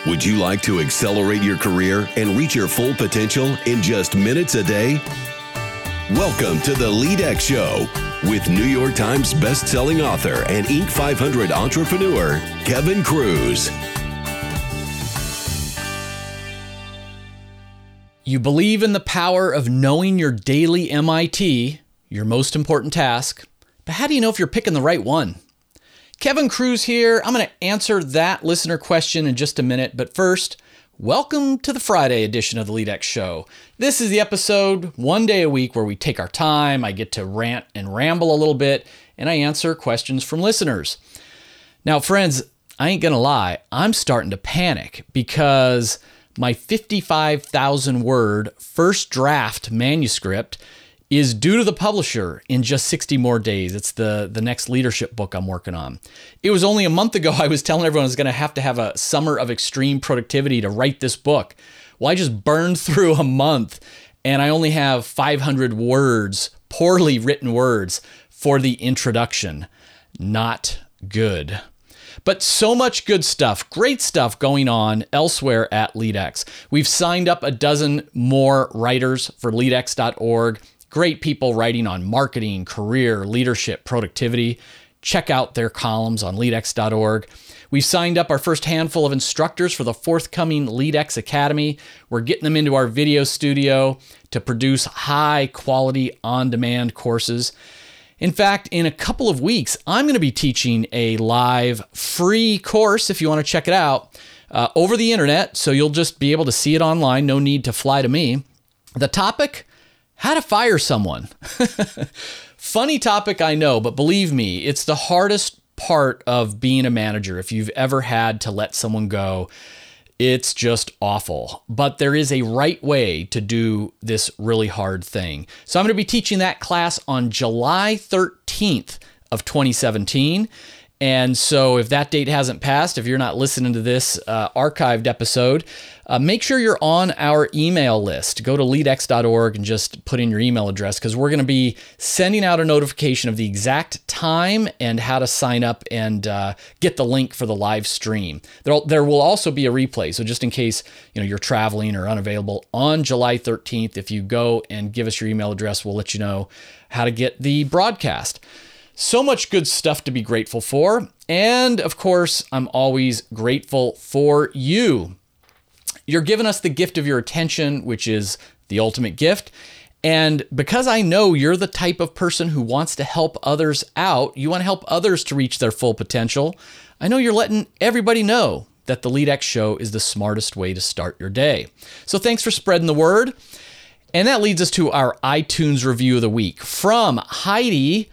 Would you like to accelerate your career and reach your full potential in just minutes a day? Welcome to the LeadX Show with New York Times best-selling author and Inc. 500 entrepreneur, Kevin Kruse. You believe in the power of knowing your daily MIT, your most important task, but how do you know if you're picking the right one? Kevin Kruse here. I'm going to answer that listener question in just a minute, but first, welcome to the Friday edition of the LeadX Show. This is the episode one day a week where we take our time, I get to rant and ramble a little bit, and I answer questions from listeners. Now, friends, I ain't going to lie, I'm starting to panic because my 55,000 word first draft manuscript is due to the publisher in just 60 more days. It's the next leadership book I'm working on. It was only a month ago I was telling everyone I was going to have a summer of extreme productivity to write this book. Well, I just burned through a month and I only have 500 words, poorly written words, for the introduction. Not good. But so much good stuff, great stuff going on elsewhere at LeadX. We've signed up a dozen more writers for leadx.org. Great people writing on marketing, career, leadership, productivity. Check out their columns on leadx.org. We've signed up our first handful of instructors for the forthcoming LeadX Academy. We're getting them into our video studio to produce high-quality, on-demand courses. In fact, in a couple of weeks, I'm going to be teaching a live free course, if you want to check it out, over the internet, so you'll just be able to see it online. No need to fly to me. The topic: how to fire someone. Funny topic, I know, but believe me, it's the hardest part of being a manager. If you've ever had to let someone go, it's just awful. But there is a right way to do this really hard thing. So I'm going to be teaching that class on July 13th of 2017. And so if that date hasn't passed, if you're not listening to this archived episode, make sure you're on our email list. Go to leadx.org and just put in your email address, because we're going to be sending out a notification of the exact time and how to sign up and get the link for the live stream. There will also be a replay. So just in case you're traveling or unavailable on July 13th, if you go and give us your email address, we'll let you know how to get the broadcast. So much good stuff to be grateful for. And of course, I'm always grateful for you. You're giving us the gift of your attention, which is the ultimate gift. And because I know you're the type of person who wants to help others out, you want to help others to reach their full potential, I know you're letting everybody know that the LeadX Show is the smartest way to start your day. So thanks for spreading the word. And that leads us to our iTunes review of the week from Heidi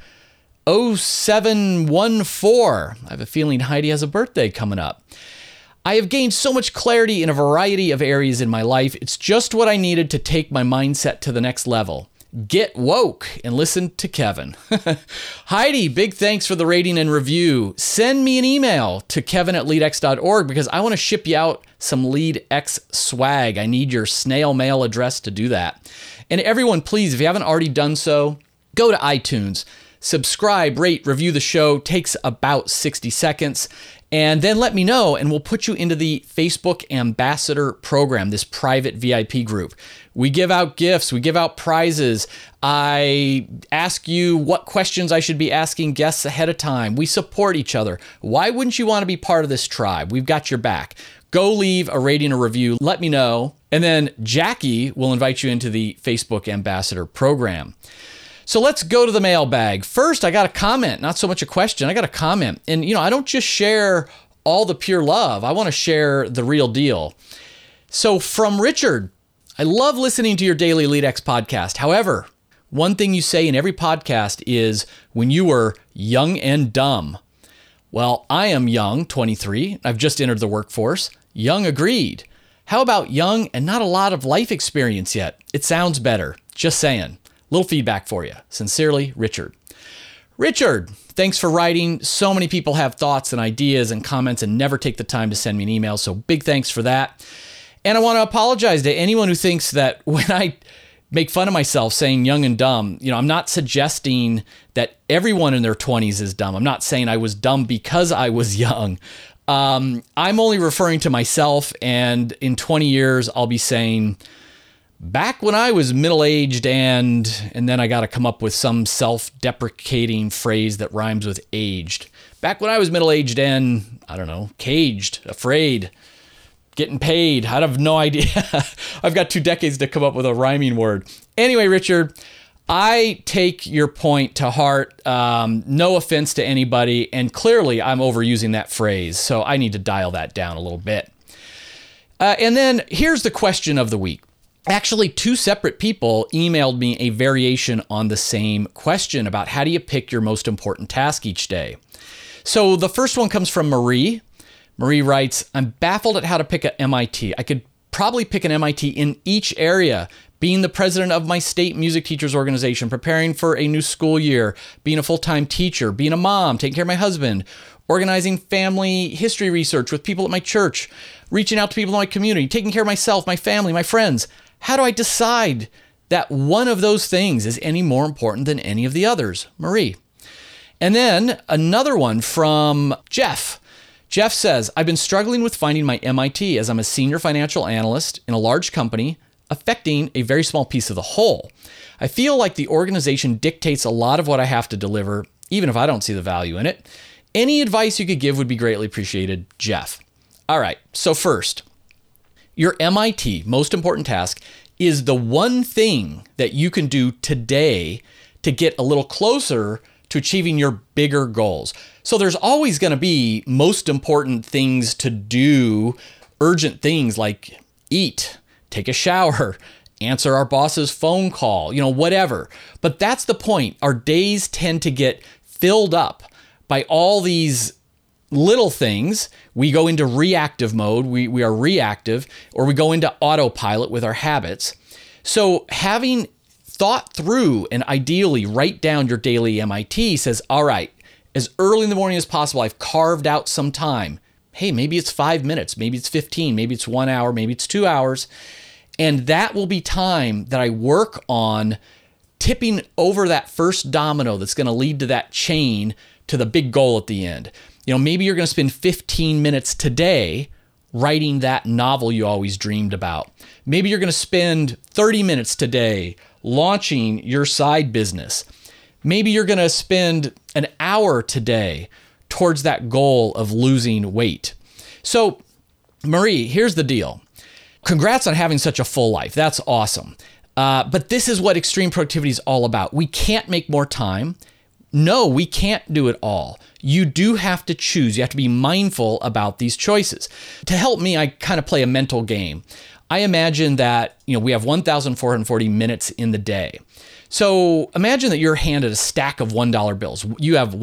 0714. I have a feeling Heidi has a birthday coming up. I have gained so much clarity in a variety of areas in my life. It's just what I needed to take my mindset to the next level. Get woke and listen to Kevin. Heidi, big thanks for the rating and review. Send me an email to kevin@leadx.org because I want to ship you out some LeadX swag. I need your snail mail address to do that. And everyone, please, if you haven't already done so, go to iTunes. Subscribe, rate, review the show. Takes about 60 seconds. And then let me know, and we'll put you into the Facebook Ambassador Program, this private VIP group. We give out gifts. We give out prizes. I ask you what questions I should be asking guests ahead of time. We support each other. Why wouldn't you want to be part of this tribe? We've got your back. Go leave a rating or review. Let me know. And then Jackie will invite you into the Facebook Ambassador Program. So let's go to the mailbag. First, I got a comment, not so much a question. I got a comment. And, I don't just share all the pure love. I want to share the real deal. So from Richard, I love listening to your daily LeadX podcast. However, one thing you say in every podcast is when you were young and dumb. Well, I am young, 23. I've just entered the workforce. Young agreed. How about young and not a lot of life experience yet? It sounds better. Just saying. Little feedback for you. Sincerely, Richard. Richard, thanks for writing. So many people have thoughts and ideas and comments and never take the time to send me an email. So big thanks for that. And I want to apologize to anyone who thinks that when I make fun of myself saying young and dumb, I'm not suggesting that everyone in their 20s is dumb. I'm not saying I was dumb because I was young. I'm only referring to myself, and in 20 years, I'll be saying, back when I was middle-aged and then I got to come up with some self-deprecating phrase that rhymes with aged. Back when I was middle-aged and, I don't know, caged, afraid, getting paid. I have no idea. I've got 2 decades to come up with a rhyming word. Anyway, Richard, I take your point to heart. No offense to anybody. And clearly I'm overusing that phrase. So I need to dial that down a little bit. And then here's the question of the week. Actually, 2 separate people emailed me a variation on the same question about how do you pick your most important task each day. So the first one comes from Marie. Marie writes, I'm baffled at how to pick an MIT. I could probably pick an MIT in each area, being the president of my state music teachers organization, preparing for a new school year, being a full-time teacher, being a mom, taking care of my husband, organizing family history research with people at my church, reaching out to people in my community, taking care of myself, my family, my friends. How do I decide that one of those things is any more important than any of the others? Marie. And then another one from Jeff. Jeff says, I've been struggling with finding my MIT as I'm a senior financial analyst in a large company affecting a very small piece of the whole. I feel like the organization dictates a lot of what I have to deliver, even if I don't see the value in it. Any advice you could give would be greatly appreciated, Jeff. All right, so first, your MIT, most important task, is the one thing that you can do today to get a little closer to achieving your bigger goals. So there's always going to be most important things to do, urgent things like eat, take a shower, answer our boss's phone call, whatever. But that's the point. Our days tend to get filled up by all these little things. We go into reactive mode, we are reactive, or we go into autopilot with our habits. So having thought through and ideally write down your daily MIT says, all right, as early in the morning as possible, I've carved out some time. Hey, maybe it's 5 minutes, maybe it's 15, maybe it's 1 hour, maybe it's 2 hours. And that will be time that I work on tipping over that first domino that's going to lead to that chain to the big goal at the end. Maybe you're going to spend 15 minutes today writing that novel you always dreamed about. Maybe you're going to spend 30 minutes today launching your side business. Maybe you're going to spend an hour today towards that goal of losing weight. So, Marie, here's the deal. Congrats on having such a full life. That's awesome. But this is what extreme productivity is all about. We can't make more time. No, we can't do it all. You do have to choose. You have to be mindful about these choices. To help me, I kind of play a mental game. I imagine that, we have 1,440 minutes in the day. So imagine that you're handed a stack of $1 bills. You have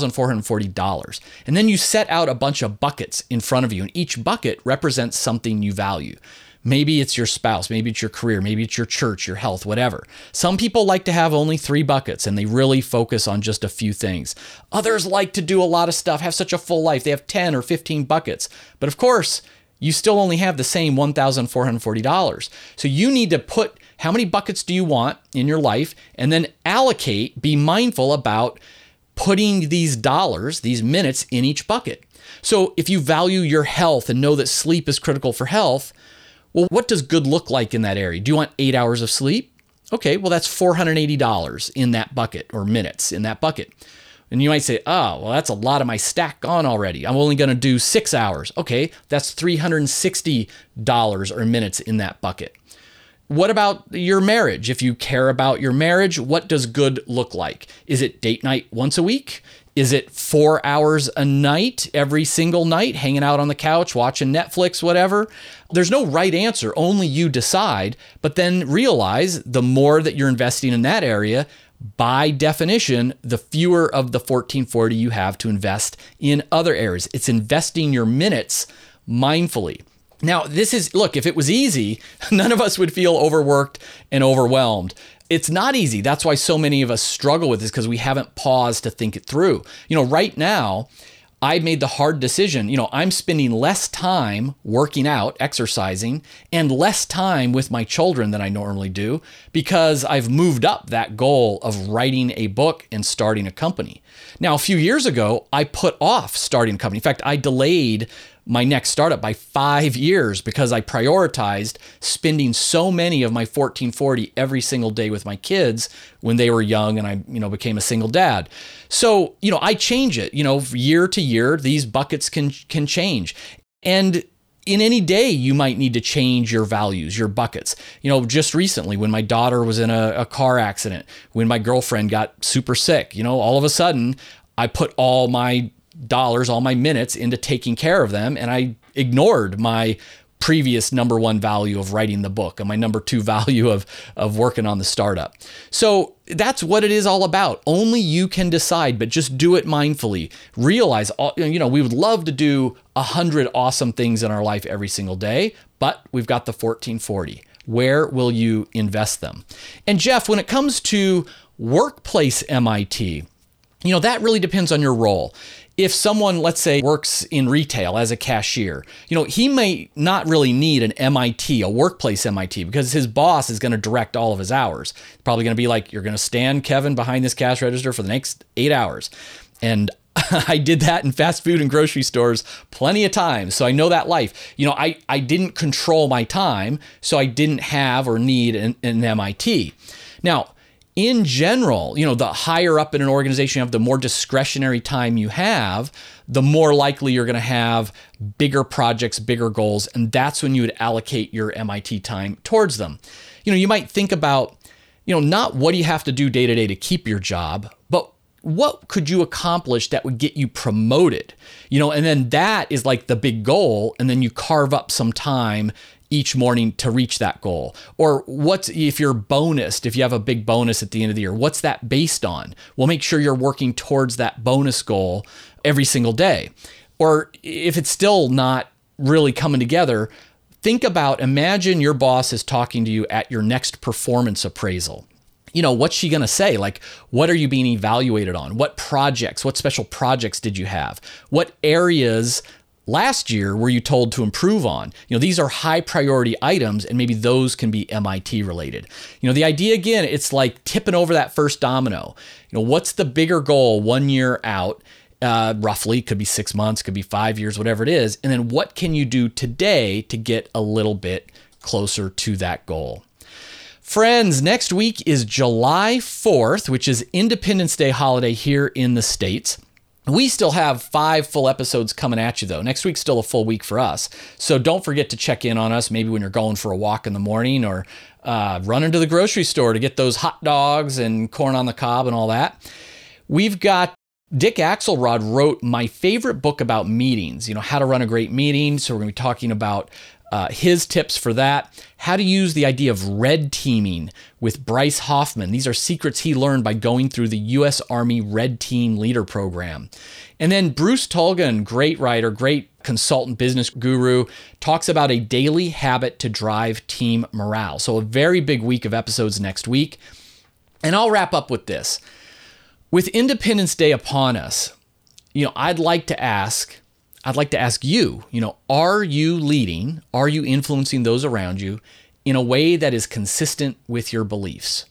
$1,440. And then you set out a bunch of buckets in front of you, and each bucket represents something you value. Maybe it's your spouse, maybe it's your career, maybe it's your church, your health, whatever. Some people like to have only 3 buckets and they really focus on just a few things. Others like to do a lot of stuff, have such a full life. They have 10 or 15 buckets. But of course, you still only have the same $1,440. So you need to put how many buckets do you want in your life and then allocate, be mindful about putting these dollars, these minutes in each bucket. So if you value your health and know that sleep is critical for health, well, what does good look like in that area? Do you want 8 hours of sleep? Okay, well, that's $480 in that bucket, or minutes in that bucket. And you might say, oh, well, that's a lot of my stack gone already. I'm only going to do 6 hours. Okay, that's $360 or minutes in that bucket. What about your marriage? If you care about your marriage, what does good look like? Is it date night once a week? Is it 4 hours a night, every single night, hanging out on the couch, watching Netflix, whatever? There's no right answer, only you decide. But then realize the more that you're investing in that area, by definition, the fewer of the 1440 you have to invest in other areas. It's investing your minutes mindfully. Now, look, if it was easy, none of us would feel overworked and overwhelmed. It's not easy. That's why so many of us struggle with this, because we haven't paused to think it through. Right now, I made the hard decision. I'm spending less time working out, exercising, and less time with my children than I normally do because I've moved up that goal of writing a book and starting a company. Now, a few years ago, I put off starting a company. In fact, I delayed my next startup by 5 years because I prioritized spending so many of my 1440 every single day with my kids when they were young and I, became a single dad. So, I change it, year to year, these buckets can change. And in any day, you might need to change your values, your buckets. Just recently when my daughter was in a car accident, when my girlfriend got super sick, all of a sudden I put all my dollars, all my minutes into taking care of them. And I ignored my previous number one value of writing the book and my number two value of working on the startup. So that's what it is all about. Only you can decide, but just do it mindfully. Realize, we would love to do 100 awesome things in our life every single day, but we've got the 1440. Where will you invest them? And Jeff, when it comes to workplace MIT, that really depends on your role. If someone, let's say, works in retail as a cashier, he may not really need an MIT, a workplace MIT, because his boss is going to direct all of his hours. Probably going to be like, you're going to stand, Kevin, behind this cash register for the next 8 hours. And I did that in fast food and grocery stores plenty of times. So I know that life. I didn't control my time, so I didn't have or need an MIT. Now, in general, the higher up in an organization you have, the more discretionary time you have, the more likely you're going to have bigger projects, bigger goals, and that's when you would allocate your MIT time towards them. You might think about, not what do you have to do day to day to keep your job, but what could you accomplish that would get you promoted? And then that is like the big goal, and then you carve up some time each morning to reach that goal. Or what's, if you're bonused, if you have a big bonus at the end of the year, what's that based on? Well, make sure you're working towards that bonus goal every single day. Or if it's still not really coming together, imagine your boss is talking to you at your next performance appraisal. What's she going to say? Like, what are you being evaluated on? What special projects did you have? What areas last year were you told to improve on? These are high priority items, and maybe those can be MIT related. The idea, again, it's like tipping over that first domino. What's the bigger goal 1 year out? Roughly, could be 6 months, could be 5 years, whatever it is. And then what can you do today to get a little bit closer to that goal? Friends, next week is July 4th, which is Independence Day holiday here in the States. We still have 5 full episodes coming at you, though. Next week's still a full week for us. So don't forget to check in on us, maybe when you're going for a walk in the morning or running to the grocery store to get those hot dogs and corn on the cob and all that. We've got Dick Axelrod wrote my favorite book about meetings, how to run a great meeting. So we're going to be talking about his tips for that, how to use the idea of red teaming with Bryce Hoffman. These are secrets he learned by going through the U.S. Army Red Team Leader Program. And then Bruce Tulgan, great writer, great consultant, business guru, talks about a daily habit to drive team morale. So a very big week of episodes next week. And I'll wrap up with this. With Independence Day upon us, I'd like to ask you, are you leading, are you influencing those around you in a way that is consistent with your beliefs?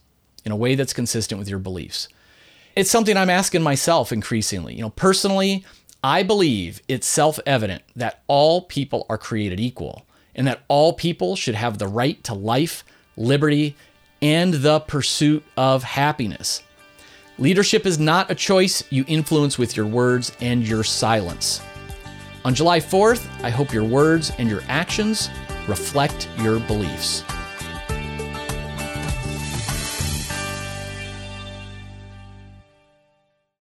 It's something I'm asking myself increasingly. Personally, I believe it's self-evident that all people are created equal and that all people should have the right to life, liberty, and the pursuit of happiness. Leadership is not a choice you influence with your words and your silence. On July 4th, I hope your words and your actions reflect your beliefs.